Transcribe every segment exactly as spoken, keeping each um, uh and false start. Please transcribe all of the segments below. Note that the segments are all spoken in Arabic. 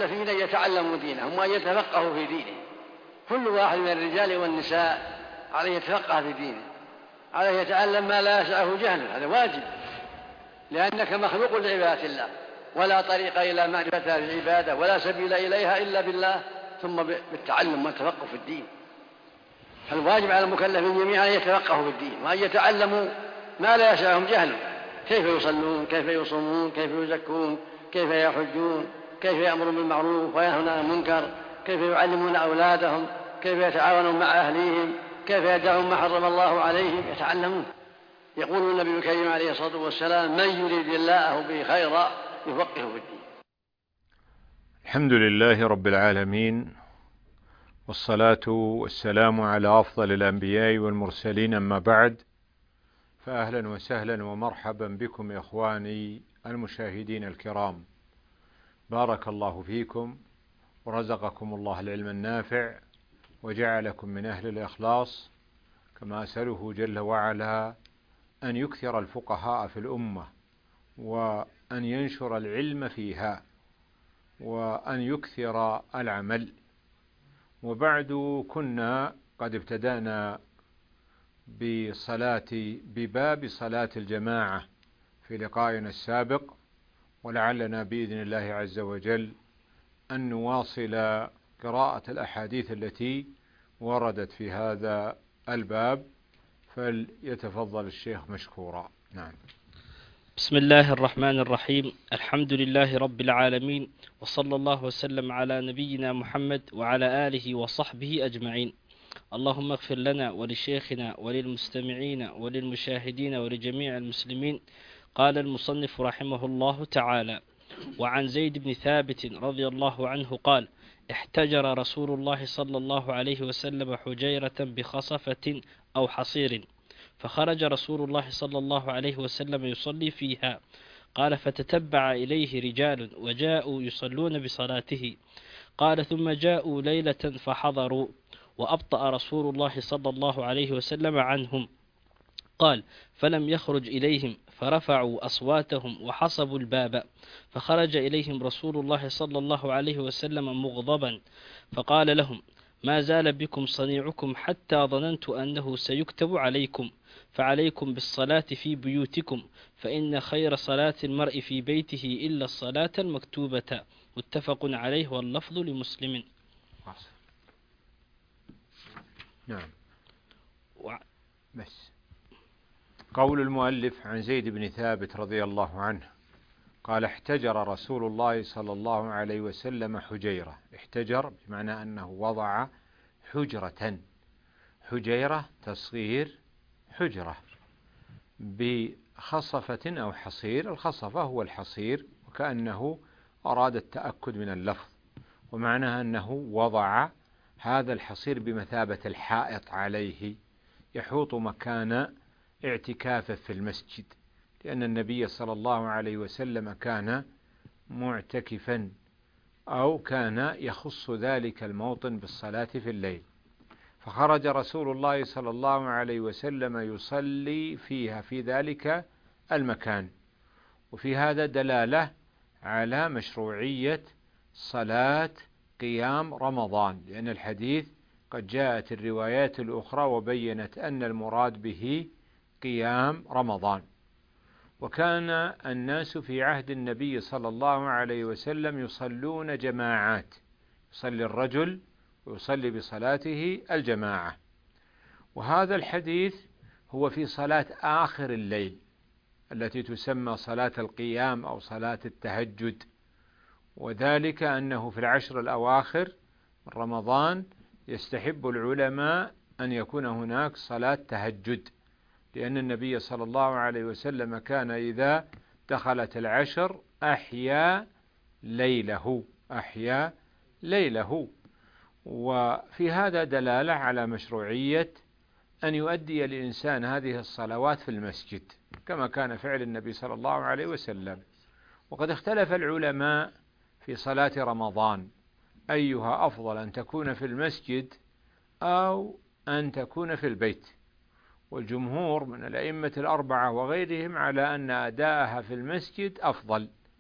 المكلفين أن يتعلموا دينهم وأن يتفقهوا في دينه. كل واحد من الرجال والنساء عليه يتفقه في دينه، عليه يتعلم ما لا يسعه جهله، هذا واجب، لأنك مخلوق لعبادة الله، ولا طريق إلى معرفة العبادة ولا سبيل إليها إلا بالله ثم بالتعلم والتفقه في الدين. فالواجب على المكلفين جميعا أن يتفقهوا في الدين وأن يتعلموا ما لا يسعهم جهله، كيف يصلون، كيف يصومون، كيف يزكون، كيف يحجون، كيف يأمرون بالمعروف وينهون عن المنكر، كيف يعلمون أولادهم، كيف يتعاونون مع أهليهم، كيف يدعون ما حرم الله عليهم، يتعلمون. يقول النبي الكريم عليه الصلاة والسلام: من يريد الله به خيرا يفقهه في الدين. الحمد لله رب العالمين، والصلاة والسلام على أفضل الأنبياء والمرسلين، أما بعد، فأهلا وسهلا ومرحبا بكم يا إخواني المشاهدين الكرام. بارك الله فيكم ورزقكم الله العلم النافع وجعلكم من أهل الإخلاص، كما أسأله جل وعلا أن يكثر الفقهاء في الأمة وأن ينشر العلم فيها وأن يكثر العمل. وبعد، كنا قد ابتدأنا بصلاة بباب صلاة الجماعة في لقائنا السابق، ولعلنا بإذن الله عز وجل أن نواصل قراءة الأحاديث التي وردت في هذا الباب، فليتفضل الشيخ مشكورا. نعم. بسم الله الرحمن الرحيم. الحمد لله رب العالمين، وصلى الله وسلم على نبينا محمد وعلى آله وصحبه أجمعين. اللهم اغفر لنا ولشيخنا وللمستمعين وللمشاهدين ولجميع المسلمين. قال المصنف رحمه الله تعالى: وعن زيد بن ثابت رضي الله عنه قال: احتجر رسول الله صلى الله عليه وسلم حجيرة بخصفة أو حصير، فخرج رسول الله صلى الله عليه وسلم يصلي فيها. قال: فتتبع إليه رجال وجاءوا يصلون بصلاته. قال: ثم جاءوا ليلة فحضروا، وأبطأ رسول الله صلى الله عليه وسلم عنهم. قال: فلم يخرج إليهم فرفعوا أصواتهم وحصبوا الباب، فخرج إليهم رسول الله صلى الله عليه وسلم مغضبا، فقال لهم: ما زال بكم صنيعكم حتى ظننت أنه سيكتب عليكم، فعليكم بالصلاة في بيوتكم، فإن خير صلاة المرء في بيته إلا الصلاة المكتوبة. متفق عليه، واللفظ لمسلم. نعم. بس قول المؤلف: عن زيد بن ثابت رضي الله عنه قال: احتجر رسول الله صلى الله عليه وسلم حجيرة. احتجر بمعنى أنه وضع حجرة، حجيرة تصغير حجرة، بخصفة أو حصير. الخصفة هو الحصير، وكأنه أراد التأكد من اللفظ، ومعناها أنه وضع هذا الحصير بمثابة الحائط عليه يحوط مكان اعتكافه في المسجد، لأن النبي صلى الله عليه وسلم كان معتكفا، أو كان يخص ذلك الموطن بالصلاة في الليل. فخرج رسول الله صلى الله عليه وسلم يصلي فيها في ذلك المكان. وفي هذا دلالة على مشروعية صلاة قيام رمضان، لأن الحديث قد جاءت الروايات الأخرى وبينت أن المراد به قيام رمضان. وكان الناس في عهد النبي صلى الله عليه وسلم يصلون جماعات، يصلي الرجل ويصلي بصلاته الجماعة. وهذا الحديث هو في صلاة آخر الليل التي تسمى صلاة القيام أو صلاة التهجد، وذلك أنه في العشر الأواخر من رمضان يستحب العلماء أن يكون هناك صلاة تهجد، لأن النبي صلى الله عليه وسلم كان إذا دخلت العشر أحيا ليله أحيا ليله وفي هذا دلالة على مشروعية أن يؤدي الإنسان هذه الصلوات في المسجد، كما كان فعل النبي صلى الله عليه وسلم. وقد اختلف العلماء في صلاة رمضان أيها أفضل، أن تكون في المسجد أو أن تكون في البيت. والجمهور من الأئمة الأربعة وغيرهم على أن أداءها في المسجد أفضل،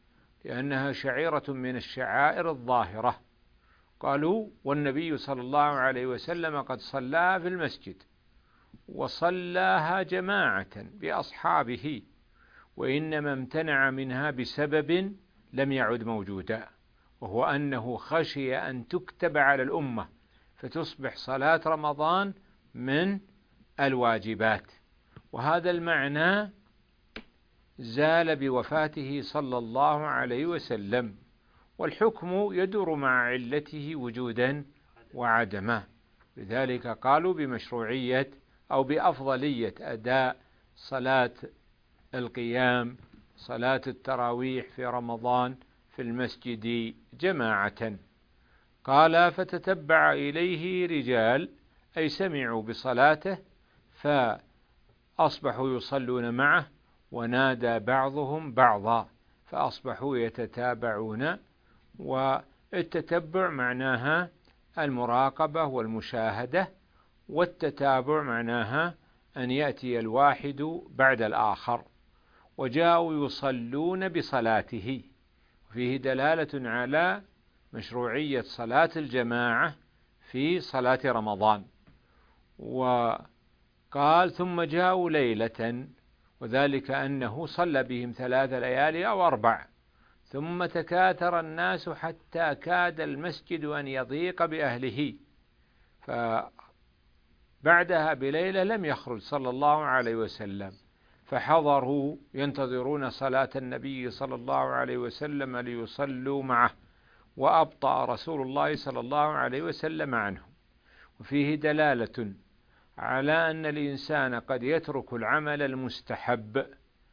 لأنها شعيرة من الشعائر الظاهرة. قالوا: والنبي صلى الله عليه وسلم قد صلاها في المسجد وصلاها جماعة بأصحابه، وإنما امتنع منها بسبب لم يعد موجودا، وهو أنه خشي أن تكتب على الأمة فتصبح صلاة رمضان من الواجبات. وهذا المعنى زال بوفاته صلى الله عليه وسلم، والحكم يدور مع علته وجودا وعدما. لذلك قالوا بمشروعية أو بأفضلية أداء صلاة القيام، صلاة التراويح في رمضان في المسجد جماعة. قال: فتتبع إليه رجال، أي سمعوا بصلاته فأصبحوا يصلون معه، ونادى بعضهم بعضا فأصبحوا يتتابعون. والتتبع معناها المراقبة والمشاهدة، والتتابع معناها أن يأتي الواحد بعد الآخر. وجاءوا يصلون بصلاته، فيه دلالة على مشروعية صلاة الجماعة في صلاة رمضان. وقال: ثم جاءوا ليلة، وذلك أنه صلى بهم ثلاث ليالي أو أربع، ثم تكاثر الناس حتى كاد المسجد أن يضيق بأهله، فبعدها بليلة لم يخرج صلى الله عليه وسلم، فحضروا ينتظرون صلاة النبي صلى الله عليه وسلم ليصلوا معه، وأبطأ رسول الله صلى الله عليه وسلم عنهم. وفيه دلالة على أن الإنسان قد يترك العمل المستحب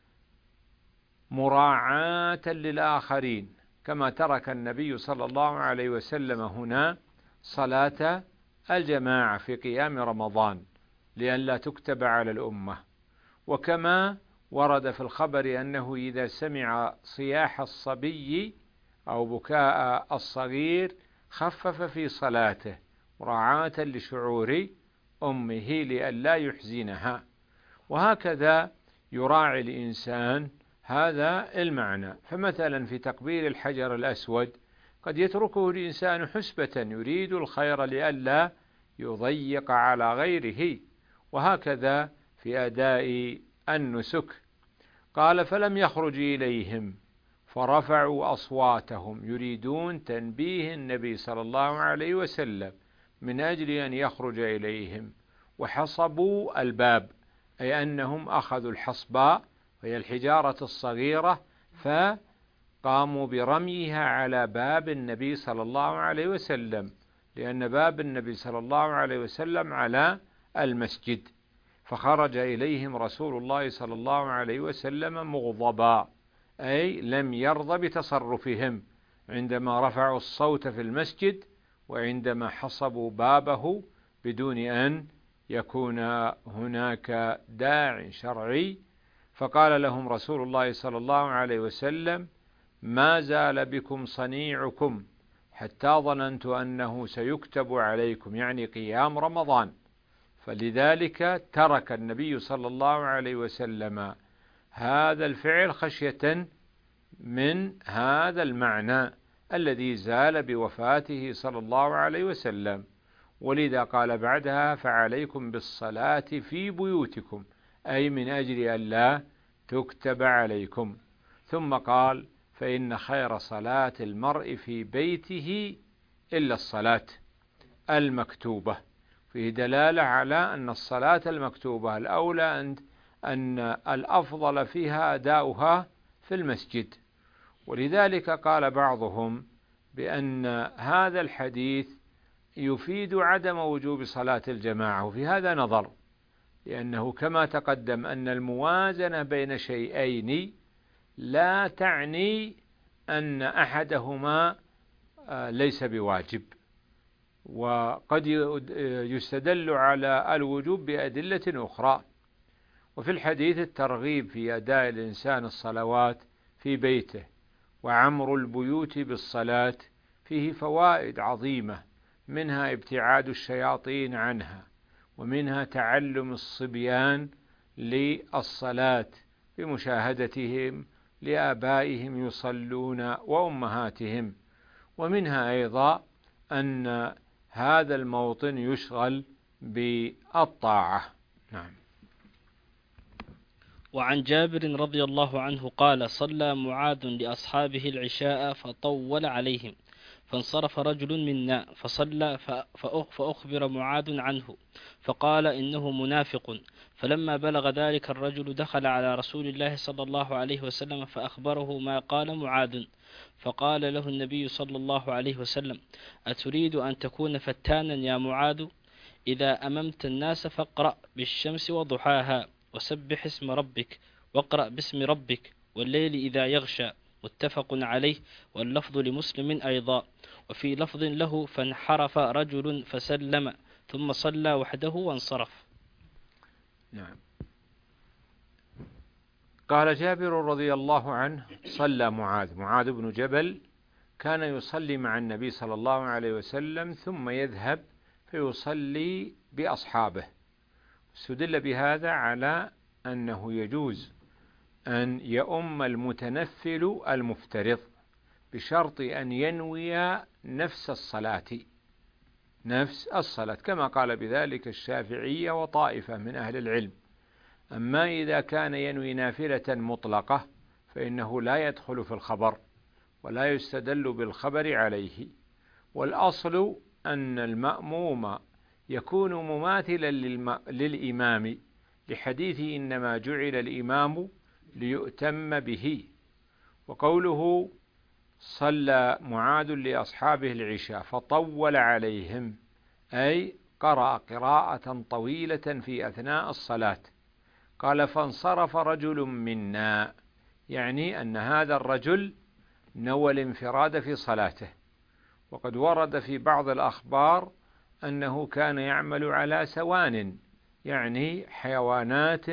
مراعاة للآخرين، كما ترك النبي صلى الله عليه وسلم هنا صلاة الجماعة في قيام رمضان لئلا تكتب على الأمة. وكما ورد في الخبر أنه إذا سمع صياح الصبي أو بكاء الصغير خفف في صلاته مراعاة لشعور أمه لئلا يحزنها. وهكذا يراعي الإنسان هذا المعنى. فمثلا في تقبيل الحجر الأسود قد يتركه الإنسان حسبة يريد الخير لئلا يضيق على غيره. وهكذا في أداء النسك. قال: فلم يخرج إليهم فرفعوا أصواتهم يريدون تنبيه النبي صلى الله عليه وسلم من أجل أن يخرج إليهم، وحصبوا الباب، أي أنهم أخذوا الحصباء وهي الحجارة الصغيرة فقاموا برميها على باب النبي صلى الله عليه وسلم، لأن باب النبي صلى الله عليه وسلم على المسجد. فخرج إليهم رسول الله صلى الله عليه وسلم مغضبا، أي لم يرضى بتصرفهم عندما رفعوا الصوت في المسجد وعندما حصبوا بابه بدون أن يكون هناك داع شرعي. فقال لهم رسول الله صلى الله عليه وسلم: ما زال بكم صنيعكم حتى ظننت أنه سيكتب عليكم، يعني قيام رمضان. فلذلك ترك النبي صلى الله عليه وسلم هذا الفعل خشية من هذا المعنى الذي زال بوفاته صلى الله عليه وسلم. ولذا قال بعدها: فعليكم بالصلاة في بيوتكم، أي من أجل أن لا تكتب عليكم. ثم قال: فإن خير صلاة المرء في بيته إلا الصلاة المكتوبة. فيه دلالة على أن الصلاة المكتوبة الأولى أن أن الأفضل فيها أداؤها في المسجد. ولذلك قال بعضهم بأن هذا الحديث يفيد عدم وجوب صلاة الجماعة، وفي هذا نظر، لأنه كما تقدم أن الموازنة بين شيئين لا تعني أن أحدهما ليس بواجب، وقد يستدل على الوجوب بأدلة أخرى. وفي الحديث الترغيب في أداء الإنسان الصلوات في بيته وعمر البيوت بالصلاة، فيه فوائد عظيمة، منها ابتعاد الشياطين عنها، ومنها تعلم الصبيان للصلاة بمشاهدتهم لآبائهم يصلون وأمهاتهم. ومنها أيضا أن هذا الموطن يشغل بالطاعة. نعم. وعن جابر رضي الله عنه قال: صلى معاذ لأصحابه العشاء فطول عليهم، فانصرف رجل منا فصلى فأخبر معاذ عنه فقال: إنه منافق. فلما بلغ ذلك الرجل دخل على رسول الله صلى الله عليه وسلم فأخبره ما قال معاذ، فقال له النبي صلى الله عليه وسلم: أتريد أن تكون فتانا يا معاذ؟ إذا أممت الناس فاقرأ بالشمس وضحاها، وسبح اسم ربك، واقرأ باسم ربك، والليل إذا يغشى. متفق عليه، واللفظ لمسلم أيضا. وفي لفظ له: فانحرف رجل فسلم ثم صلى وحده وانصرف. نعم. قال جابر رضي الله عنه: صلى معاذ معاذ بن جبل كان يصلي مع النبي صلى الله عليه وسلم ثم يذهب فيصلي بأصحابه. استدل بهذا على أنه يجوز أن يؤم المتنفل المفترض بشرط أن ينوي نفس الصلاة نفس الصلاة كما قال بذلك الشافعية وطائفة من أهل العلم. أما إذا كان ينوي نافلة مطلقة فإنه لا يدخل في الخبر ولا يستدل بالخبر عليه. والأصل أن المأموم يكون مماثلا للإمام لحديث إنما جعل الإمام ليؤتم به. وقوله صلى معاذ لأصحابه العشاء فطول عليهم أي قرأ قراءة طويلة في أثناء الصلاة. قال: فانصرف رجل منا، يعني أن هذا الرجل نوى الانفراد في صلاته. وقد ورد في بعض الأخبار أنه كان يعمل على سوان، يعني حيوانات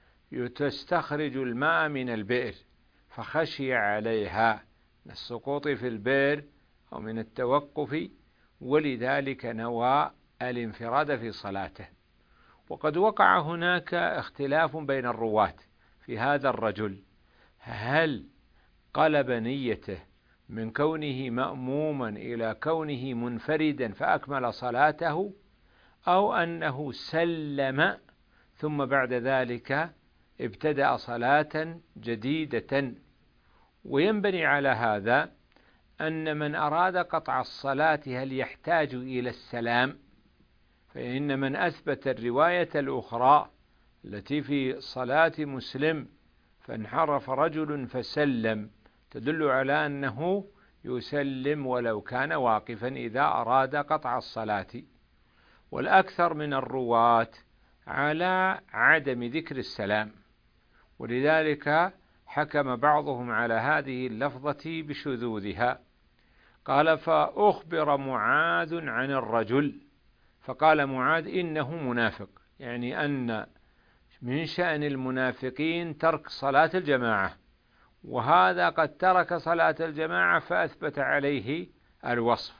تستخرج الماء من البئر، فخشي عليها من السقوط في البئر أو من التوقف، ولذلك نوى الانفراد في صلاته. وقد وقع هناك اختلاف بين الرواة في هذا الرجل، هل قلب نيته من كونه مأموما إلى كونه منفردا فأكمل صلاته، أو أنه سلم ثم بعد ذلك ابتدأ صلاة جديدة. وينبني على هذا أن من أراد قطع الصلاة هل يحتاج إلى السلام؟ فإن من أثبت الرواية الأخرى التي في صلاة مسلم فانحرف رجل فسلم تدل على أنه يسلم ولو كان واقفا إذا أراد قطع الصلاة. والأكثر من الرواة على عدم ذكر السلام، ولذلك حكم بعضهم على هذه اللفظة بشذوذها. قال: فأخبر معاذ عن الرجل، فقال معاذ: إنه منافق، يعني أن من شأن المنافقين ترك صلاة الجماعة، وهذا قد ترك صلاة الجماعة فأثبت عليه الوصف.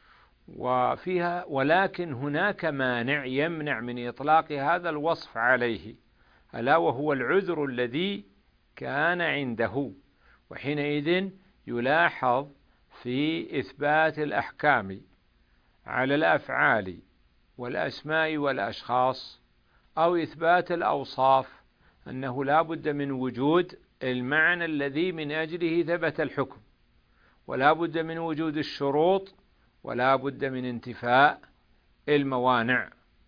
وفيها ولكن هناك مانع يمنع من إطلاق هذا الوصف عليه، ألا وهو العذر الذي كان عنده. وحينئذ يلاحظ في إثبات الأحكام على الأفعال والأسماء والأشخاص أو إثبات الأوصاف أنه لا بد من وجود المعنى الذي من أجله ثبت الحكم، ولا بد من وجود الشروط، ولا بد من انتفاء الموانع.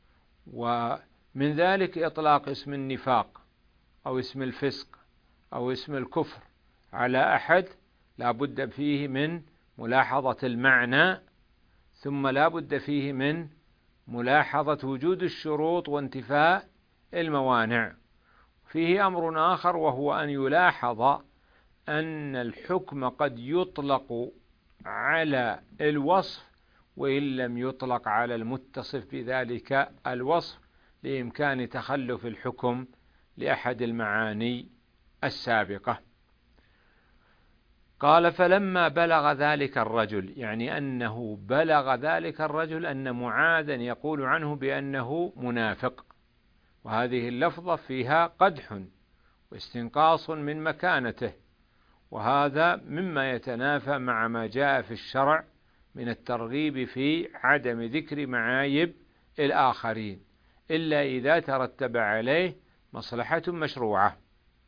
ومن ذلك إطلاق اسم النفاق أو اسم الفسق أو اسم الكفر على أحد لا بد فيه من ملاحظة المعنى، ثم لا بد فيه من ملاحظة وجود الشروط وانتفاء الموانع. فيه أمر آخر وهو أن يلاحظ أن الحكم قد يطلق على الوصف وإن لم يطلق على المتصف بذلك الوصف لإمكان تخلف الحكم لأحد المعاني السابقة. قال: فلما بلغ ذلك الرجل، يعني أنه بلغ ذلك الرجل أن معاذا يقول عنه بأنه منافق، وهذه اللفظة فيها قدح واستنقاص من مكانته، وهذا مما يتنافى مع ما جاء في الشرع من الترغيب في عدم ذكر معايب الآخرين إلا إذا ترتب عليه مصلحة مشروعة.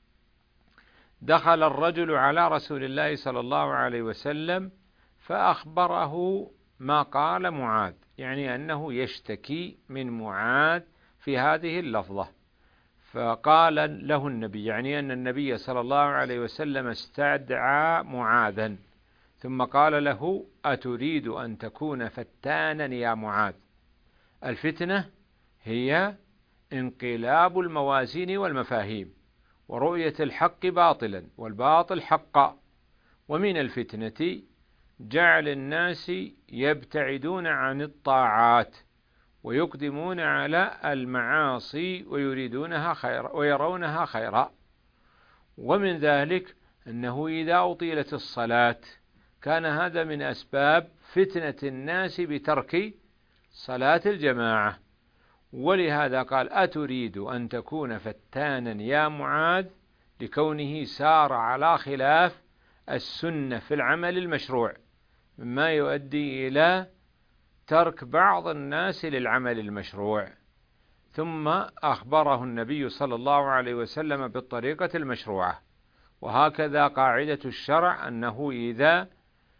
دخل الرجل على رسول الله صلى الله عليه وسلم فأخبره ما قال معاذ، يعني أنه يشتكي من معاذ في هذه اللفظة. فقال له النبي، يعني أن النبي صلى الله عليه وسلم استدعى معاذا ثم قال له: أتريد أن تكون فتانا يا معاذ؟ الفتنة هي انقلاب الموازين والمفاهيم ورؤية الحق باطلا والباطل حقا، ومن الفتنة جعل الناس يبتعدون عن الطاعات ويقدمون على المعاصي ويريدونها خيرا ويرونها خيرا. ومن ذلك أنه إذا أطيلت الصلاة كان هذا من أسباب فتنة الناس بترك صلاة الجماعة. ولهذا قال: أتريد أن تكون فتانا يا معاذ، لكونه سار على خلاف السنة في العمل المشروع مما يؤدي إلى ترك بعض الناس للعمل المشروع. ثم أخبره النبي صلى الله عليه وسلم بالطريقة المشروعة. وهكذا قاعدة الشرع، أنه إذا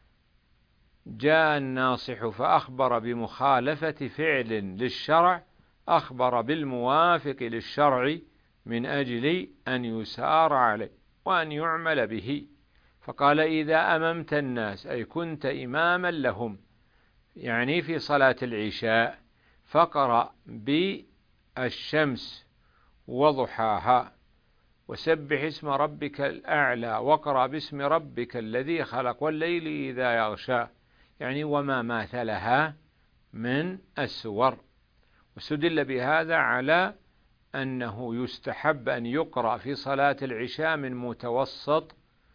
جاء الناصح فأخبر بمخالفة فعل للشرع أخبر بالموافق للشرع من أجل أن يسار عليه وأن يعمل به. فقال: إذا أممت الناس، أي كنت إماما لهم، يعني في صلاة العشاء، فقرأ بالشمس وضحاها، وسبح اسم ربك الأعلى، وقرأ باسم ربك الذي خلق، والليل إذا يغشى، يعني وما ماثلها من السور. واستدل بهذا على أنه يستحب أن يقرأ في صلاة العشاء من متوسط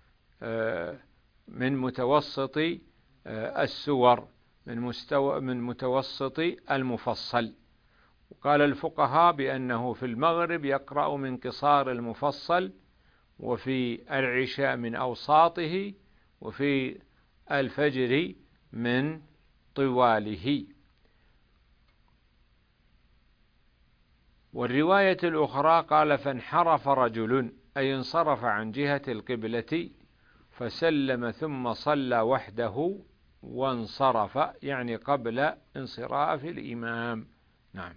من متوسط السور، من مستوى من متوسط المفصل. وقال الفقهاء بأنه في المغرب يقرأ من قصار المفصل، وفي العشاء من أوساطه، وفي الفجر من طواله. والرواية الأخرى قال: فانحرف رجل، أي انصرف عن جهة القبلة، فسلم ثم صلى وحده وانصرف، يعني قبل انصراف الإمام. نعم.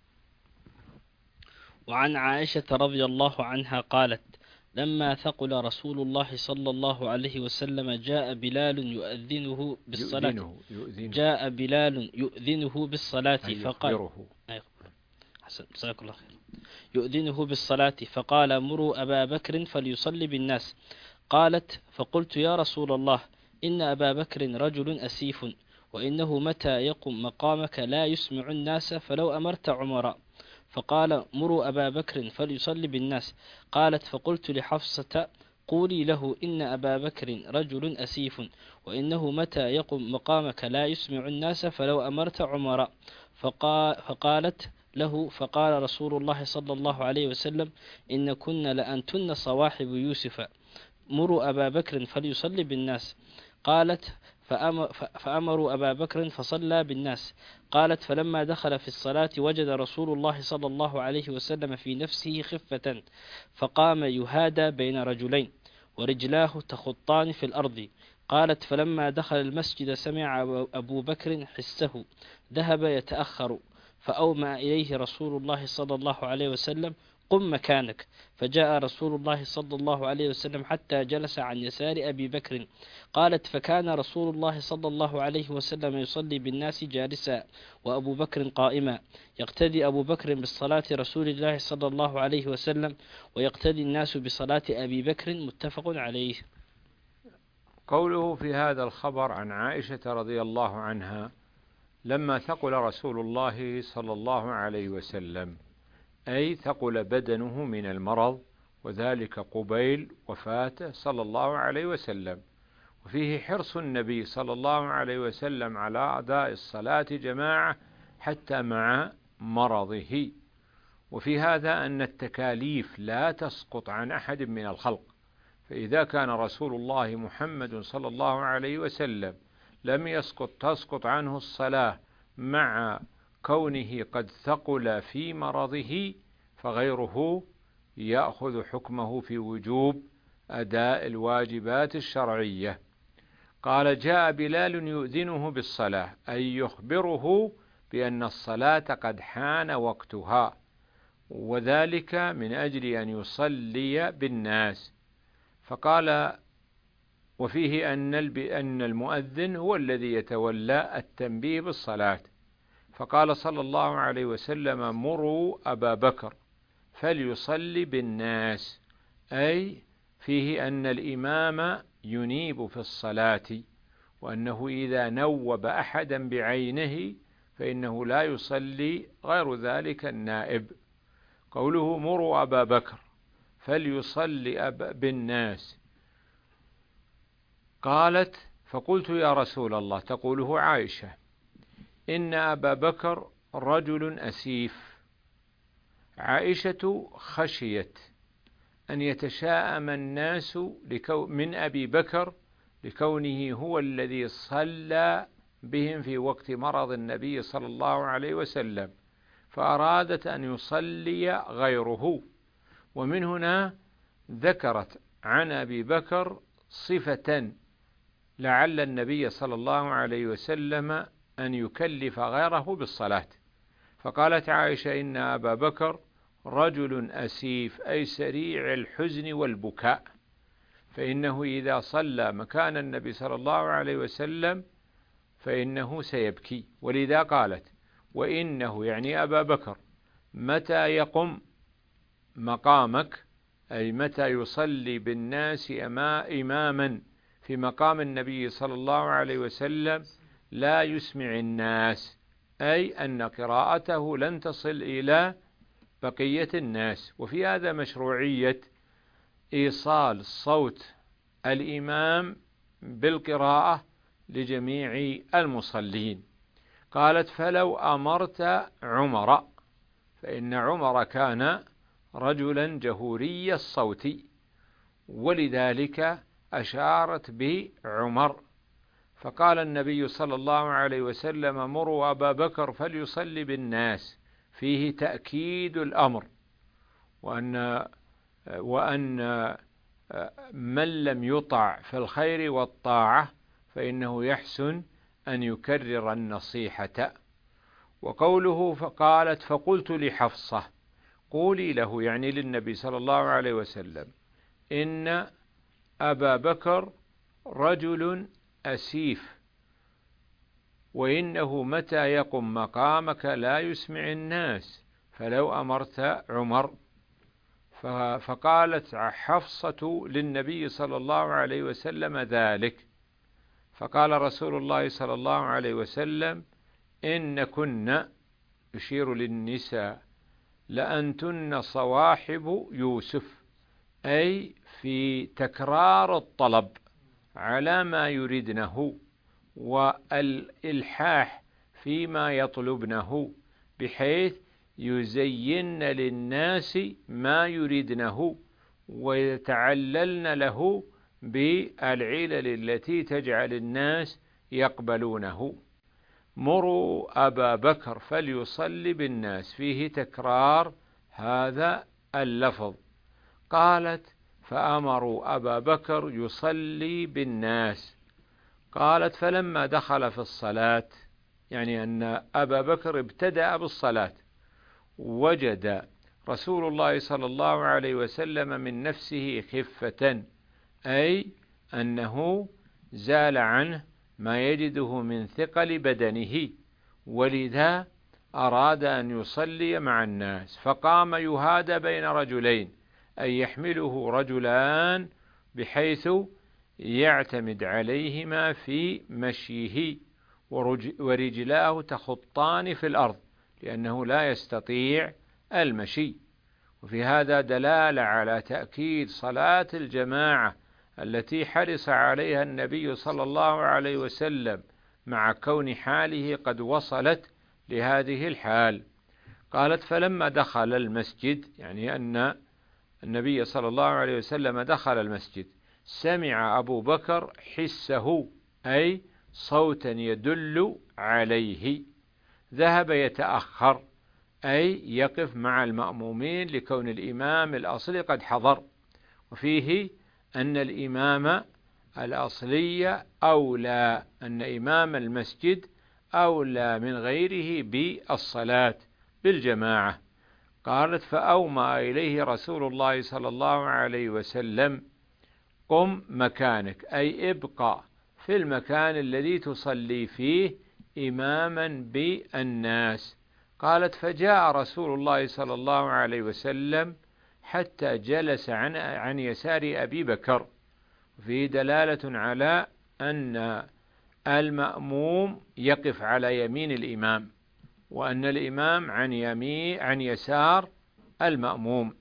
وعن عائشة رضي الله عنها قالت: لما ثقل رسول الله صلى الله عليه وسلم جاء بلال يؤذنه بالصلاة يؤذنه يؤذنه جاء بلال يؤذنه بالصلاة فقال يخبره. حسن جزاك الله خير يؤذنه بالصلاة فقال: مروا أبا بكر فليصلي بالناس. قالت: فقلت: يا رسول الله، إن أبا بكر رجل أسيف، وإنه متى يقم مقامك لا يسمع الناس، فلو أمرت عمر. فقال: مروا أبا بكر فليصلي بالناس. قالت: فقلت لحفصة: قولي له إن أبا بكر رجل أسيف، وإنه متى يقم مقامك لا يسمع الناس، فلو أمرت عمر. فقال فقالت له: فقال رسول الله صلى الله عليه وسلم: إن كن لأنتن صواحب يوسف، مروا أبا بكر فليصلي بالناس. قالت: فأمروا أبا بكر فصلى بالناس. قالت: فلما دخل في الصلاة وجد رسول الله صلى الله عليه وسلم في نفسه خفة، فقام يهادى بين رجلين ورجلاه تخطان في الأرض. قالت: فلما دخل المسجد سمع أبو بكر حسه، ذهب يتأخر، فأومأ إليه رسول الله صلى الله عليه وسلم: قم مكانك. فجاء رسول الله صلى الله عليه وسلم حتى جلس عن يسار أبي بكر. قالت: فكان رسول الله صلى الله عليه وسلم يصلي بالناس جالسا وأبو بكر قائما، يقتدي أبو بكر بالصلاة رسول الله صلى الله عليه وسلم، ويقتدي الناس بصلاة أبي بكر. متفق عليه. قوله في هذا الخبر عن عائشة رضي الله عنها: لما ثقل رسول الله صلى الله عليه وسلم، أي ثقل بدنه من المرض، وذلك قبيل وفاته صلى الله عليه وسلم. وفيه حرص النبي صلى الله عليه وسلم على أداء الصلاة جماعة حتى مع مرضه. وفي هذا أن التكاليف لا تسقط عن أحد من الخلق، فإذا كان رسول الله محمد صلى الله عليه وسلم لم يسقط تسقط عنه الصلاة مع كونه قد ثقل في مرضه، فغيره يأخذ حكمه في وجوب أداء الواجبات الشرعية. قال: جاء بلال يؤذنه بالصلاة، أي يخبره بأن الصلاة قد حان وقتها، وذلك من أجل أن يصلي بالناس. فقال: وفيه أن أن المؤذن هو الذي يتولى التنبيه بالصلاة. فقال صلى الله عليه وسلم: مروا أبا بكر فليصلي بالناس، أي فيه أن الإمام ينيب في الصلاة، وأنه إذا نوب أحدا بعينه فإنه لا يصلي غير ذلك النائب. قوله: مروا أبا بكر فليصلي بالناس، قالت: فقلت: يا رسول الله، تقوله عائشة، إن أبا بكر رجل أسيف. عائشة خشيت أن يتشاءم الناس من أبي بكر لكونه هو الذي صلى بهم في وقت مرض النبي صلى الله عليه وسلم، فأرادت أن يصلي غيره. ومن هنا ذكرت عن أبي بكر صفة لعل النبي صلى الله عليه وسلم أن يكلف غيره بالصلاة، فقالت عائشة: إن أبا بكر رجل أسيف، أي سريع الحزن والبكاء، فإنه إذا صلى مكان النبي صلى الله عليه وسلم فإنه سيبكي. ولذا قالت: وإنه، يعني أبا بكر، متى يقم مقامك، أي متى يصلي بالناس إماما في مقام النبي صلى الله عليه وسلم لا يسمع الناس، أي أن قراءته لن تصل إلى بقية الناس. وفي هذا مشروعية إيصال صوت الإمام بالقراءة لجميع المصلين. قالت: فلو أمرت عمر، فإن عمر كان رجلا جهوري الصوت، ولذلك أشارت بعمر. فقال النبي صلى الله عليه وسلم: مروا أبا بكر فليصلي بالناس، فيه تأكيد الأمر، وأن وأن من لم يطع في الخير والطاعة فإنه يحسن أن يكرر النصيحة. وقوله: فقالت: فقلت لحفصة، قولي له، يعني للنبي صلى الله عليه وسلم، إن أبا بكر رجل أسيف، وإنه متى يقم مقامك لا يسمع الناس، فلو أمرت عمر. فقالت حفصة للنبي صلى الله عليه وسلم ذلك، فقال رسول الله صلى الله عليه وسلم: إن كن، يشير للنساء، لأنتن صواحب يوسف، أي في تكرار الطلب على ما يريدنه والإلحاح فيما يطلبنه، بحيث يزين للناس ما يريدنه ويتعللن له بالعلل التي تجعل الناس يقبلونه. مروا أبا بكر فليصلي بالناس، فيه تكرار هذا اللفظ. قالت: فأمروا أبا بكر يصلي بالناس. قالت: فلما دخل في الصلاة، يعني أن أبا بكر ابتدأ بالصلاة، وجد رسول الله صلى الله عليه وسلم من نفسه خفة، أي أنه زال عنه ما يجده من ثقل بدنه، ولذا أراد أن يصلي مع الناس، فقام يهادى بين رجلين، أي يحمله رجلان بحيث يعتمد عليهما في مشيه، ورجلاه تخطان في الأرض لأنه لا يستطيع المشي. وفي هذا دلالة على تأكيد صلاة الجماعة التي حرص عليها النبي صلى الله عليه وسلم، مع كون حاله قد وصلت لهذه الحال. قالت: فلما دخل المسجد، يعني أن النبي صلى الله عليه وسلم دخل المسجد، سمع أبو بكر حسه أي صوتا يدل عليه. ذهب يتأخر أي يقف مع المأمومين لكون الإمام الأصلي قد حضر، وفيه أن الإمام الأصلي أولى، أن إمام المسجد أولى من غيره بالصلاة بالجماعة. قالت فأومأ إليه رسول الله صلى الله عليه وسلم قم مكانك، أي ابقى في المكان الذي تصلي فيه إماما بالناس. قالت فجاء رسول الله صلى الله عليه وسلم حتى جلس عن, عن يسار أبي بكر، فيه دلالة على أن المأموم يقف على يمين الإمام، وأن الإمام عن يمين عن يسار المأموم.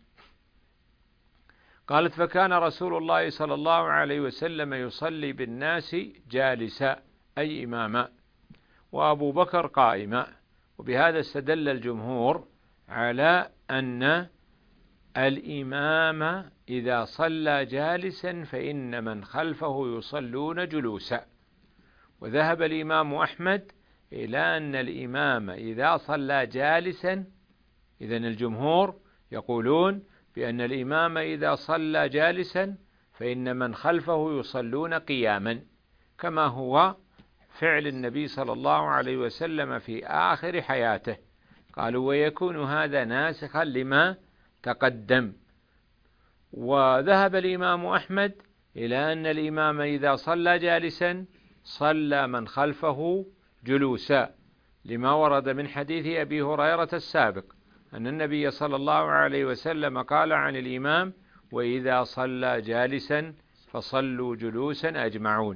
قالت فكان رسول الله صلى الله عليه وسلم يصلي بالناس جالسا أي إماما، وأبو بكر قائما. وبهذا استدل الجمهور على أن الإمام إذا صلى جالسا فإن من خلفه يصلون جلوسا. وذهب الإمام أحمد إلى أن الإمام إذا صلى جالسا، إذن الجمهور يقولون بأن الإمام إذا صلى جالسا فإن من خلفه يصلون قياما، كما هو فعل النبي صلى الله عليه وسلم في آخر حياته. قالوا ويكون هذا ناسخا لما تقدم. وذهب الإمام أحمد إلى أن الإمام إذا صلى جالسا صلى من خلفه جلوسا، لما ورد من حديث أبي هريرة السابق أن النبي صلى الله عليه وسلم قال عن الإمام وإذا صلى جالسا فصلوا جلوسا أجمعون.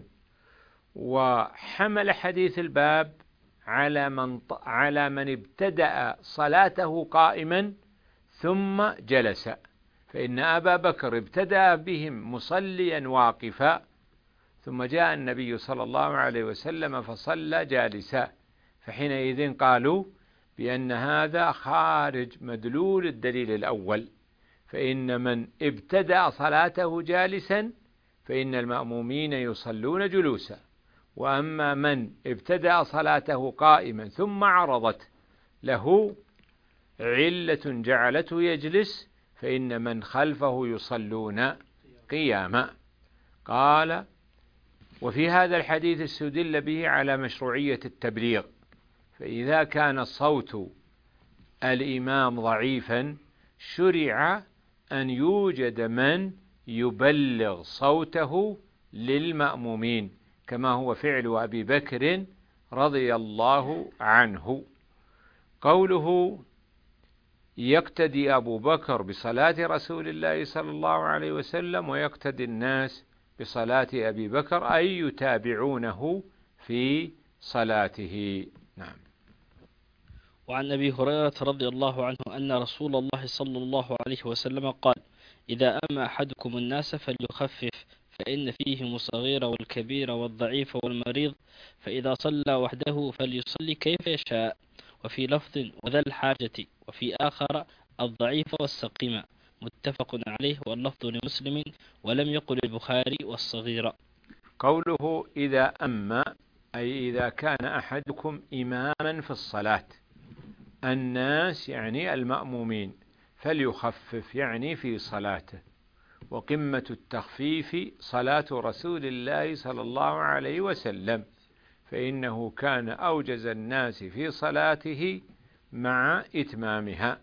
وحمل حديث الباب على من على من ابتدأ صلاته قائما ثم جلس، فإن أبا بكر ابتدأ بهم مصليا واقفا، ثم جاء النبي صلى الله عليه وسلم فصلى جالسا، فحينئذ قالوا بأن هذا خارج مدلول الدليل الأول، فإن من ابتدأ صلاته جالسا فإن المأمومين يصلون جلوسا، وأما من ابتدأ صلاته قائما ثم عرضت له علة جعلته يجلس فإن من خلفه يصلون قياما. قال وفي هذا الحديث استدل به على مشروعية التبليغ، فإذا كان صوت الإمام ضعيفا شرع أن يوجد من يبلغ صوته للمأمومين، كما هو فعل أبي بكر رضي الله عنه. قوله يقتدي أبو بكر بصلاة رسول الله صلى الله عليه وسلم ويقتدي الناس بصلاة أبي بكر أي يتابعونه في صلاته. نعم. وعن أبي هريرة رضي الله عنه أن رسول الله صلى الله عليه وسلم قال إذا أما أحدكم الناس فليخفف فإن فيهم الصغير والكبير والضعيف والمريض، فإذا صلى وحده فليصلي كيف يشاء، وفي لفظ وذا الحاجة، وفي آخر الضعيف والسقيم، متفق عليه واللفظ لمسلم ولم يقل البخاري والصغير. قوله إذا أما أي إذا كان أحدكم إماما في الصلاة، الناس يعني المأمومين، فليخفف يعني في صلاته. وقمة التخفيف صلاة رسول الله صلى الله عليه وسلم، فإنه كان أوجز الناس في صلاته مع إتمامها،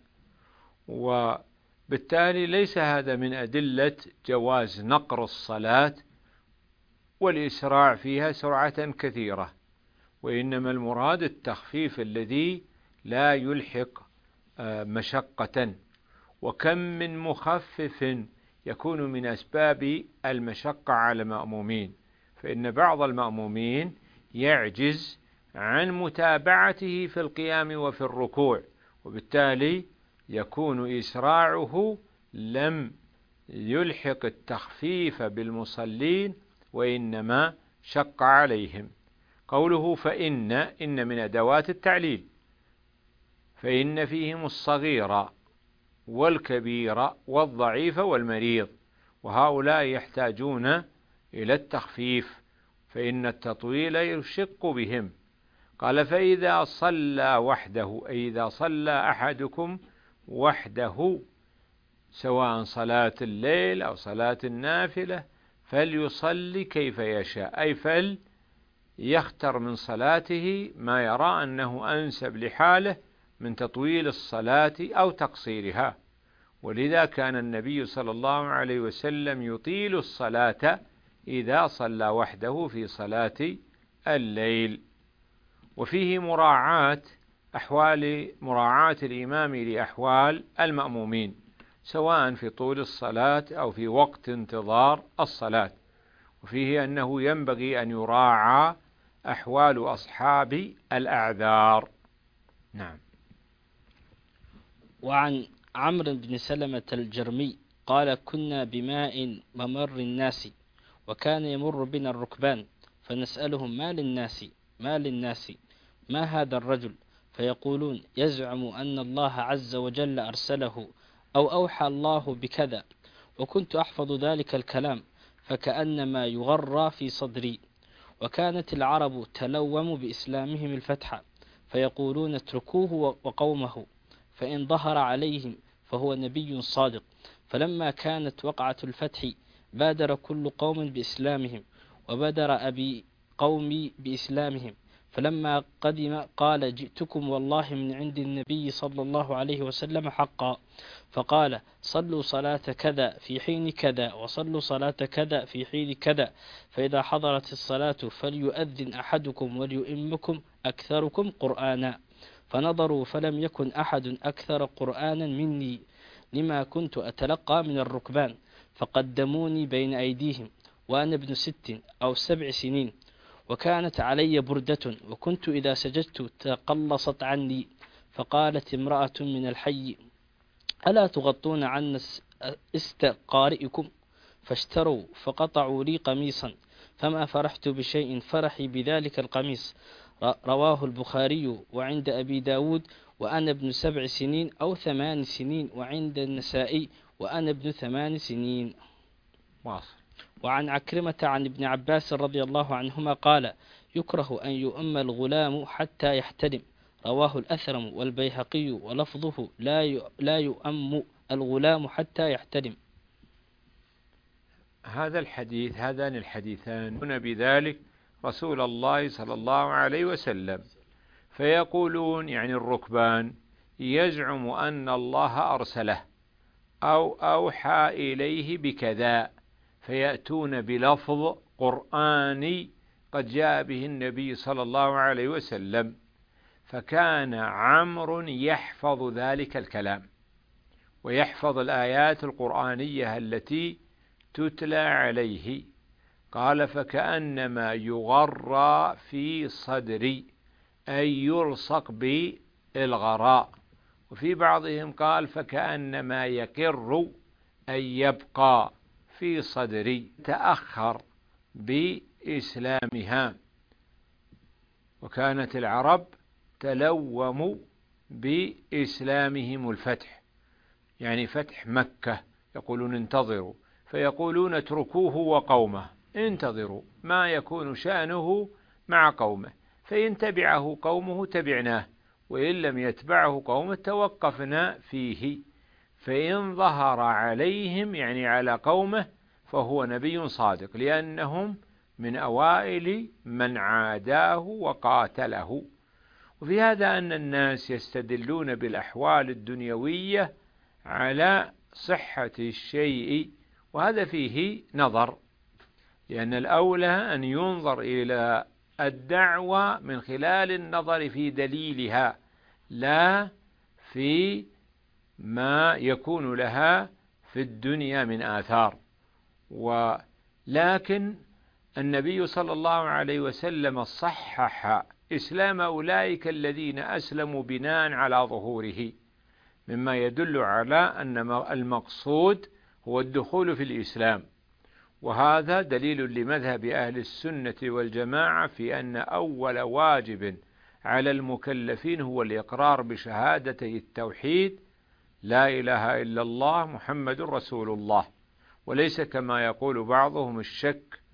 وبالتالي ليس هذا من أدلة جواز نقر الصلاة والإسراع فيها سرعة كثيرة، وإنما المراد التخفيف الذي لا يلحق مشقة. وكم من مخفف يكون من أسباب المشقة على المأمومين، فإن بعض المأمومين يعجز عن متابعته في القيام وفي الركوع، وبالتالي يكون إسراعه لم يلحق التخفيف بالمصلين وإنما شق عليهم. قوله فإن إن من أدوات التعليل، فإن فيهم الصغير والكبير والضعيف والمريض، وهؤلاء يحتاجون إلى التخفيف، فإن التطويل يشق بهم. قال: فإذا صلى وحده، أي إذا صلى أحدكم وحده سواء صلاة الليل أو صلاة النافلة فليصلي كيف يشاء، أي فليختر من صلاته ما يرى أنه أنسب لحاله من تطويل الصلاة أو تقصيرها. ولذا كان النبي صلى الله عليه وسلم يطيل الصلاة إذا صلى وحده في صلاة الليل. وفيه مراعاة أحوال مراعاة الإمام لأحوال المأمومين سواء في طول الصلاة أو في وقت انتظار الصلاة. وفيه أنه ينبغي أن يراعى أحوال أصحاب الأعذار. نعم. وعن عمرو بن سلمة الجرمي قال: كنا بماء ممر الناس، وكان يمر بنا الركبان، فنسألهم: ما للناس ما للناس ما هذا الرجل؟ فيقولون: يزعم أن الله عز وجل أرسله، أو أوحى الله بكذا. وكنت أحفظ ذلك الكلام فكأنما يغرى في صدري. وكانت العرب تلوم بإسلامهم الفتح، فيقولون: اتركوه وقومه، فإن ظهر عليهم فهو نبي صادق. فلما كانت وقعة الفتح بادر كل قوم بإسلامهم، وبادر أبي قومي بإسلامهم. فلما قدم قال: جئتكم والله من عند النبي صلى الله عليه وسلم حقا. فقال: صلوا صلاة كذا في حين كذا، وصلوا صلاة كذا في حين كذا، فإذا حضرت الصلاة فليؤذن أحدكم وليؤمكم أكثركم قرآنا. فنظروا فلم يكن أحد أكثر قرآنا مني، لما كنت أتلقى من الركبان، فقدموني بين أيديهم وأنا ابن ست أو سبع سنين، وكانت علي بردة، وكنت إذا سجدت تقلصت عني. فقالت امرأة من الحي: ألا تغطون عن استقارئكم؟ فاشتروا فقطعوا لي قميصا، فما فرحت بشيء فرحي بذلك القميص. رواه البخاري. وعند أبي داود: وأنا ابن سبع سنين أو ثمان سنين. وعند النسائي: وأنا ابن ثمان سنين. واصل. وعن عكرمة عن ابن عباس رضي الله عنهما قال: يكره أن يؤم الغلام حتى يحتلم. رواه الأثرم والبيهقي، ولفظه: لا يؤم الغلام حتى يحتلم. هذا الحديث هذان الحديثان بذلك رسول الله صلى الله عليه وسلم، فيقولون يعني الركبان: يزعم أن الله أرسله أو أوحى إليه بكذا، فيأتون بلفظ قرآني قد جاء به النبي صلى الله عليه وسلم. فكان عمرو يحفظ ذلك الكلام ويحفظ الآيات القرآنية التي تتلى عليه. قال: فكأنما يغرى في صدري، أي يلصق بالغراء. وفي بعضهم قال: فكأنما يقر، أي يبقى في صدري. تأخر بإسلامها. وكانت العرب تلوم بإسلامهم الفتح، يعني فتح مكة، يقولون: انتظروا، فيقولون: اتركوه وقومه، انتظروا ما يكون شأنه مع قومه، فإن تبعه قومه تبعناه، وإن لم يتبعه قومه توقفنا فيه، فإن ظهر عليهم يعني على قومه فهو نبي صادق، لأنهم من أوائل من عاداه وقاتله. وفي هذا أن الناس يستدلون بالأحوال الدنيوية على صحة الشيء، وهذا فيه نظر، لأن الأولى أن ينظر إلى الدعوة من خلال النظر في دليلها، لا في ما يكون لها في الدنيا من آثار. ولكن النبي صلى الله عليه وسلم صحح إسلام أولئك الذين أسلموا بناء على ظهوره، مما يدل على أن المقصود هو الدخول في الإسلام. وهذا دليل لمذهب أهل السنة والجماعة في أن أول واجب على المكلفين هو الإقرار بشهادتي التوحيد: لا إله إلا الله محمد رسول الله، وليس كما يقول بعضهم الشك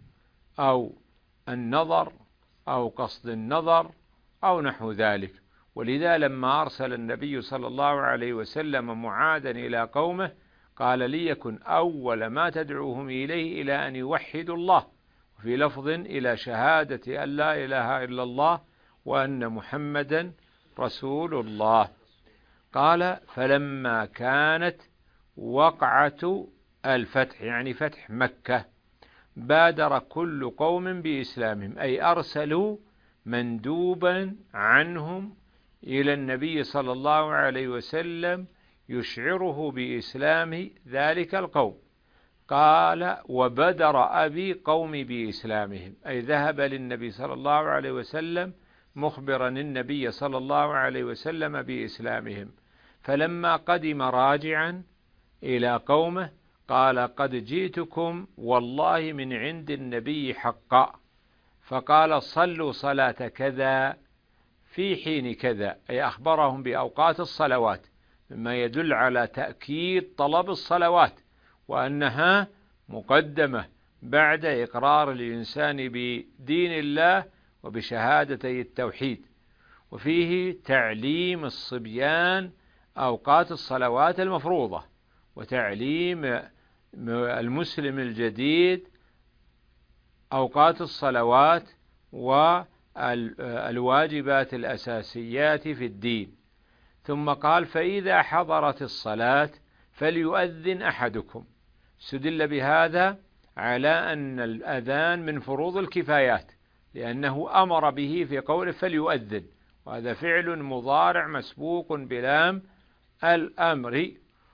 أو النظر أو قصد النظر أو نحو ذلك. ولذا لما أرسل النبي صلى الله عليه وسلم معاذا إلى قومه قال ليكن أول ما تدعوهم إليه إلى أن يوحدوا الله، وفي لفظ إلى شهادة أن لا إله إلا الله وأن محمدا رسول الله. قال فلما كانت وقعة الفتح يعني فتح مكة بادر كل قوم بإسلامهم، أي أرسلوا مندوبا عنهم إلى النبي صلى الله عليه وسلم يشعره بإسلام ذلك القوم. قال وبدر أبي قومي بإسلامهم، أي ذهب للنبي صلى الله عليه وسلم مخبرا النبي صلى الله عليه وسلم بإسلامهم. فلما قدم راجعا إلى قومه قال قد جئتكم والله من عند النبي حقا، فقال صلوا صلاة كذا في حين كذا، أي أخبرهم بأوقات الصلوات، مما يدل على تأكيد طلب الصلوات وأنها مقدمة بعد إقرار الإنسان بدين الله وبشهادتي التوحيد. وفيه تعليم الصبيان أوقات الصلوات المفروضة، وتعليم المسلم الجديد أوقات الصلوات والواجبات الأساسيات في الدين. ثم قال فإذا حضرت الصلاة فليؤذن أحدكم. استدل بهذا على أن الأذان من فروض الكفايات، لأنه أمر به في قوله فليؤذن، وهذا فعل مضارع مسبوق بلام الأمر.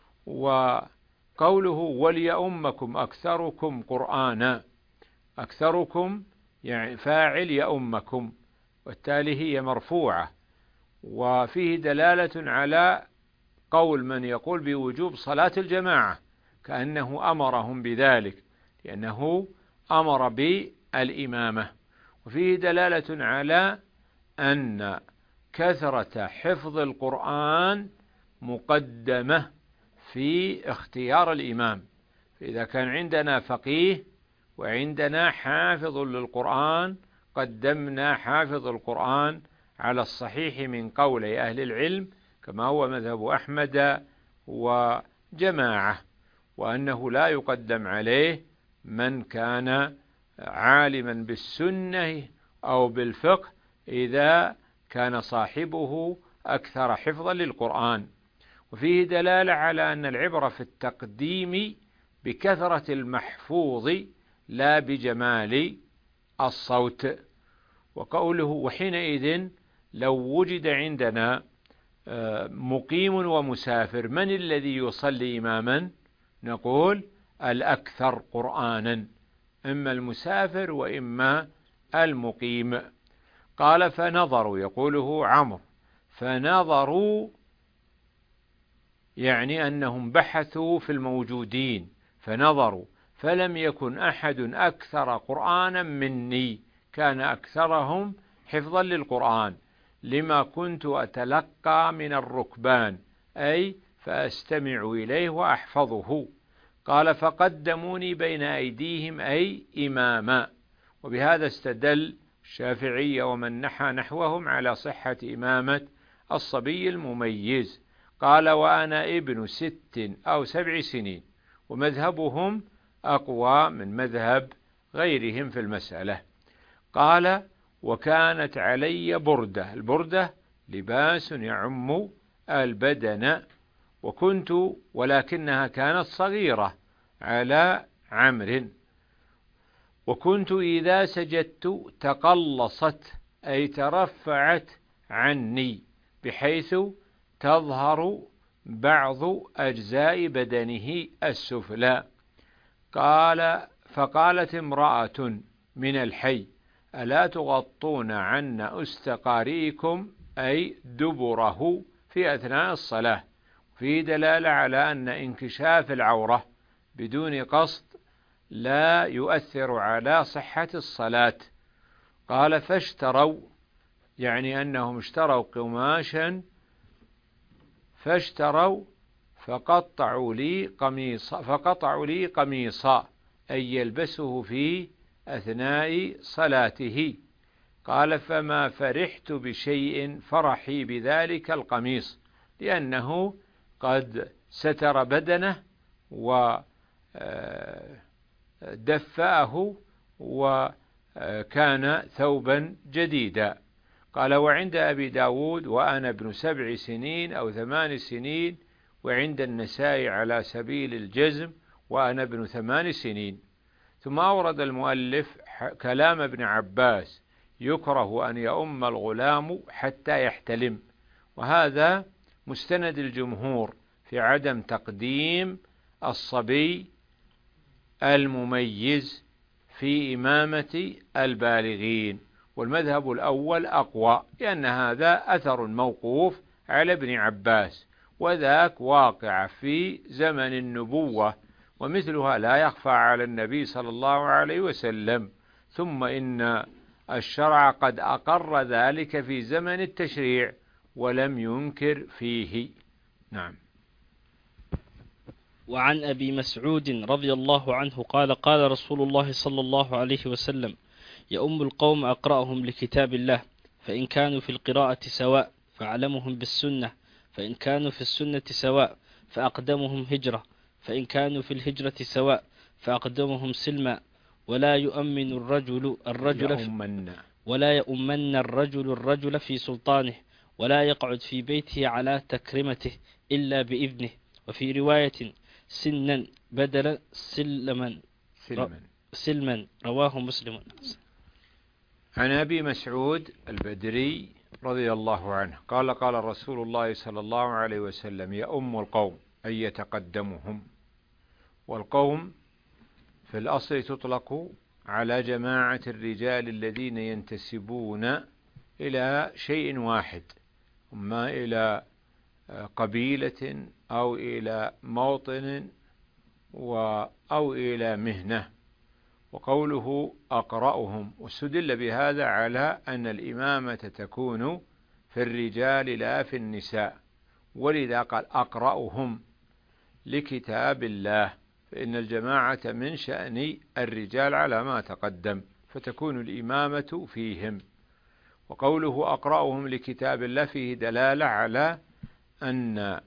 وقوله وليؤمكم أكثركم قرآنا، أكثركم يعني فاعل يؤمكم، والتالي هي مرفوعة. وفيه دلالة على قول من يقول بوجوب صلاة الجماعة، كأنه أمرهم بذلك لأنه أمر بالإمامة. وفيه دلالة على أن كثرة حفظ القرآن مقدمة في اختيار الإمام. فإذا كان عندنا فقيه وعندنا حافظ للقرآن قدمنا حافظ القرآن على الصحيح من قولي أهل العلم، كما هو مذهب أحمد وجماعة، وأنه لا يقدم عليه من كان عالما بالسنة أو بالفقه إذا كان صاحبه أكثر حفظا للقرآن. وفيه دلالة على أن العبرة في التقديم بكثرة المحفوظ لا بجمال الصوت. وقوله وحينئذ لو وجد عندنا مقيم ومسافر من الذي يصلي إماما؟ نقول الأكثر قرآنا، إما المسافر وإما المقيم. قال فنظروا، يقوله عمرو، فنظروا يعني أنهم بحثوا في الموجودين، فنظروا فلم يكن أحد أكثر قرآنا مني، كان أكثرهم حفظا للقرآن لما كنت أتلقى من الركبان، أي فأستمع إليه وأحفظه. قال فقدموني بين أيديهم أي إماما. وبهذا استدل الشافعية ومن نحى نحوهم على صحة إمامة الصبي المميز. قال وأنا ابن ست أو سبع سنين، ومذهبهم أقوى من مذهب غيرهم في المسألة. قال وكانت علي بردة، البردة لباس يعم البدن، وكنت ولكنها كانت صغيرة على عمرو، وكنت إذا سجدت تقلصت أي ترفعت عني بحيث تظهر بعض أجزاء بدنه السفلى. قال فقالت امرأة من الحي ألا تغطون عنا أستقارئكم أي دبره في أثناء الصلاة. في دلالة على أن انكشاف العورة بدون قصد لا يؤثر على صحة الصلاة. قال فاشتروا يعني أنهم اشتروا قماشا، فاشتروا فقطعوا لي قميصا فقطعوا لي قميصا أي يلبسه في أثناء صلاته. قال فما فرحت بشيء فرحي بذلك القميص، لأنه قد ستر بدنه ودفأه وكان ثوبا جديدا. قال وعند أبي داود وأنا ابن سبع سنين أو ثمان سنين، وعند النسائي على سبيل الجزم وأنا ابن ثمان سنين. ثم أورد المؤلف كلام ابن عباس يكره أن يؤم الغلام حتى يحتلم، وهذا مستند الجمهور في عدم تقديم الصبي المميز في إمامة البالغين، والمذهب الأول أقوى، لأن هذا أثر موقوف على ابن عباس، وذاك واقع في زمن النبوة، ومثلها لا يخفى على النبي صلى الله عليه وسلم. ثم إن الشرع قد أقر ذلك في زمن التشريع ولم ينكر فيه. نعم. وعن أبي مسعود رضي الله عنه قال قال رسول الله صلى الله عليه وسلم يؤم القوم أقرأهم لكتاب الله، فإن كانوا في القراءة سواء فأعلمهم بالسنة، فإن كانوا في السنة سواء فأقدمهم هجرة، فإن كانوا في الهجرة سواء فأقدمهم سلما، ولا يؤمن الرجل الرجل يؤمن ولا يؤمن الرجل الرجل في سلطانه، ولا يقعد في بيته على تكرمته إلا بإذنه. وفي رواية سنا بدل سلما سلما, سلما رواه مسلم. عن أبي مسعود البدري رضي الله عنه قال قال رسول الله صلى الله عليه وسلم يؤم القوم أي يتقدمهم. والقوم في الأصل تطلق على جماعة الرجال الذين ينتسبون إلى شيء واحد، إما إلى قبيلة أو إلى موطن أو إلى مهنة. وقوله أقرأهم، واستدل بهذا على أن الإمامة تكون في الرجال لا في النساء، ولذا قال أقرأهم لكتاب الله، فإن الجماعة من شأن الرجال على ما تقدم، فتكون الإمامة فيهم. وقوله أقرأهم لكتاب الله فيه دلالة على أن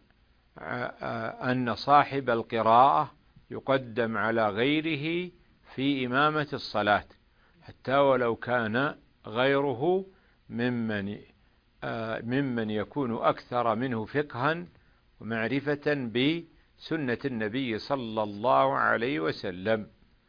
أن صاحب القراءة يقدم على غيره في إمامة الصلاة، حتى ولو كان غيره ممن ممن يكون أكثر منه فقها ومعرفة بسنة النبي صلى الله عليه وسلم.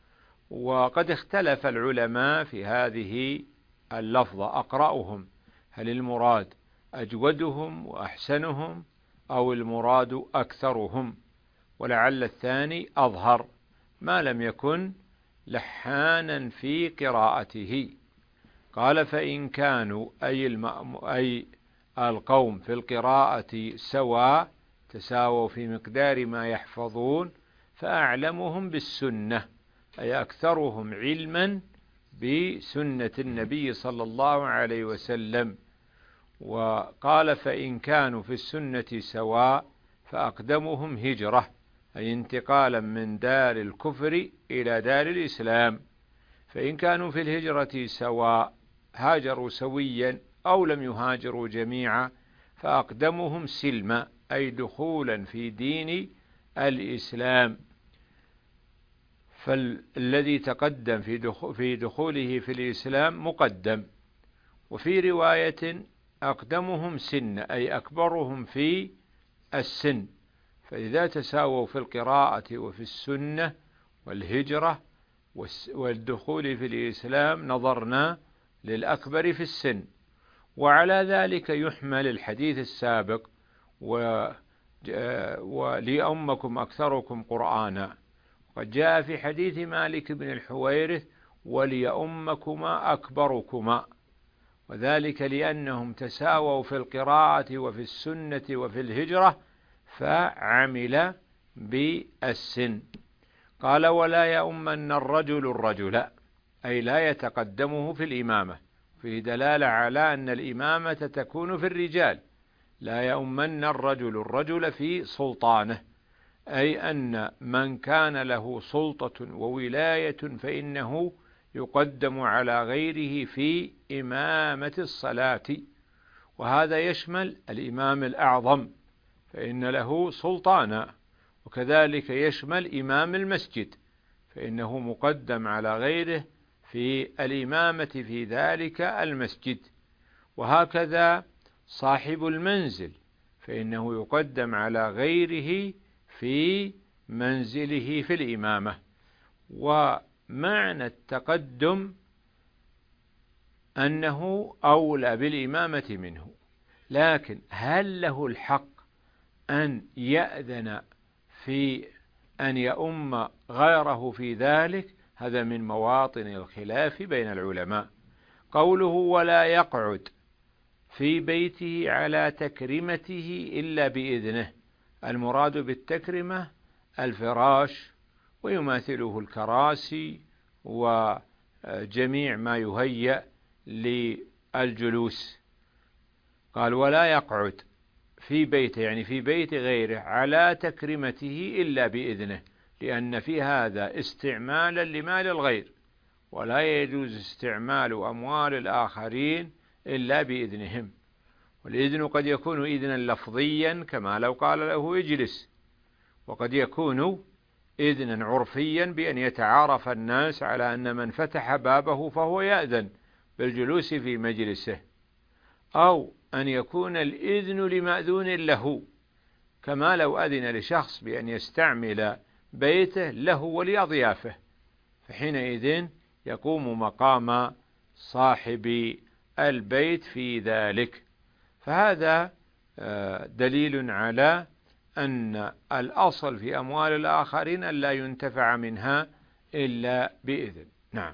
وقد اختلف العلماء في هذه اللفظة أقرأهم، هل المراد أجودهم وأحسنهم أو المراد أكثرهم؟ ولعل الثاني أظهر ما لم يكن لحانا في قراءته. قال فإن كانوا أي, المأم أي القوم في القراءة سواء تساووا في مقدار ما يحفظون فأعلمهم بالسنة، أي أكثرهم علما بسنة النبي صلى الله عليه وسلم. وقال فإن كانوا في السنة سواء فأقدمهم هجرة، أي انتقالا من دار الكفر إلى دار الإسلام. فإن كانوا في الهجرة سواء هاجروا سويا أو لم يهاجروا جميعا فأقدمهم سلما، أي دخولا في دين الإسلام. فالذي تقدم في دخوله في الإسلام مقدم. وفي رواية أقدمهم سن، أي أكبرهم في السن. فإذا تساووا في القراءة وفي السنة والهجرة والدخول في الإسلام نظرنا للأكبر في السن. وعلى ذلك يحمل الحديث السابق وليؤمكم أكثركم قرآنا، قد جاء في حديث مالك بن الحويرث وليؤمكما أكبركما، وذلك لأنهم تساووا في القراءة وفي السنة وفي الهجرة فعمل بالسن. قال ولا يؤمن الرجل الرجل، أي لا يتقدمه في الإمامة، فيه دلالة على أن الإمامة تكون في الرجال. لا يؤمن الرجل الرجل في سلطانه، أي أن من كان له سلطة وولاية فإنه يقدم على غيره في إمامة الصلاة، وهذا يشمل الإمام الأعظم فإن له سلطانا، وكذلك يشمل إمام المسجد فإنه مقدم على غيره في الإمامة في ذلك المسجد، وهكذا صاحب المنزل فإنه يقدم على غيره في منزله في الإمامة. ومعنى التقدم أنه أولى بالإمامة منه، لكن هل له الحق أن يأذن في أن يؤم غيره في ذلك؟ هذا من مواطن الخلاف بين العلماء. قوله ولا يقعد في بيته على تكريمته إلا بإذنه، المراد بالتكرمة الفراش ويماثله الكراسي وجميع ما يهيأ للجلوس. قال ولا يقعد في بيته يعني في بيت غيره على تكريمته إلا بإذنه، لأن في هذا استعمالا لمال الغير، ولا يجوز استعمال أموال الآخرين إلا بإذنهم. والإذن قد يكون إذنا لفظيا كما لو قال له اجلس، وقد يكون إذنا عرفيا بأن يتعارف الناس على أن من فتح بابه فهو يأذن بالجلوس في مجلسه، أو أن يكون الإذن لمأذون له كما لو أذن لشخص بأن يستعمل بيته له ولأضيافه، فحينئذ يقوم مقام صاحب البيت في ذلك. فهذا دليل على أن الأصل في أموال الآخرين أن لا ينتفع منها إلا بإذن. نعم.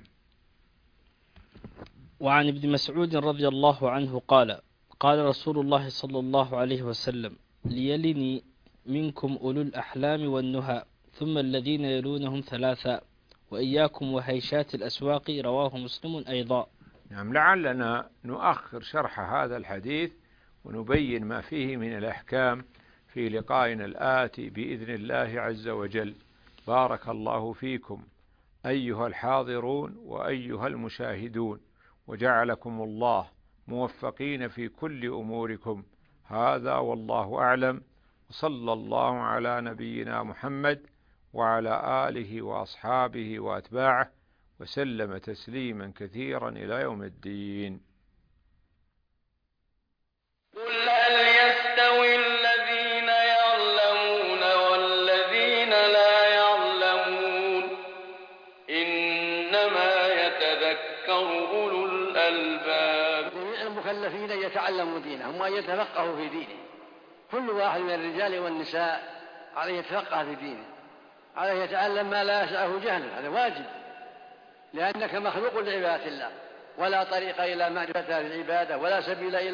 وعن ابن مسعود رضي الله عنه قال قال رسول الله صلى الله عليه وسلم ليلني منكم أولو الأحلام والنهى ثم الذين يلونهم ثلاثا وإياكم وهيشات الأسواق، رواه مسلم أيضا. نعم. لعلنا نؤخر شرح هذا الحديث ونبين ما فيه من الأحكام في لقائنا الآتي بإذن الله عز وجل. بارك الله فيكم أيها الحاضرون وأيها المشاهدون، وجعلكم الله موفقين في كل أموركم. هذا والله أعلم، وصلى الله على نبينا محمد وعلى آله وأصحابه وأتباعه وسلم تسليما كثيرا إلى يوم الدين. قل هل يستوي الذين يعلمون والذين لا يعلمون إنما يتذكر أولو الألباب. جميع المكلفين يتعلموا دينهم وأن يتفقهوا في دينه، كل واحد من الرجال والنساء عليه يتفقه في دينه، عليه يتعلم ما لا يسعه جهله، هذا واجب، لأنك مخلوق لعبادة الله، ولا طريق إلى معرفة العبادة ولا سبيل إلى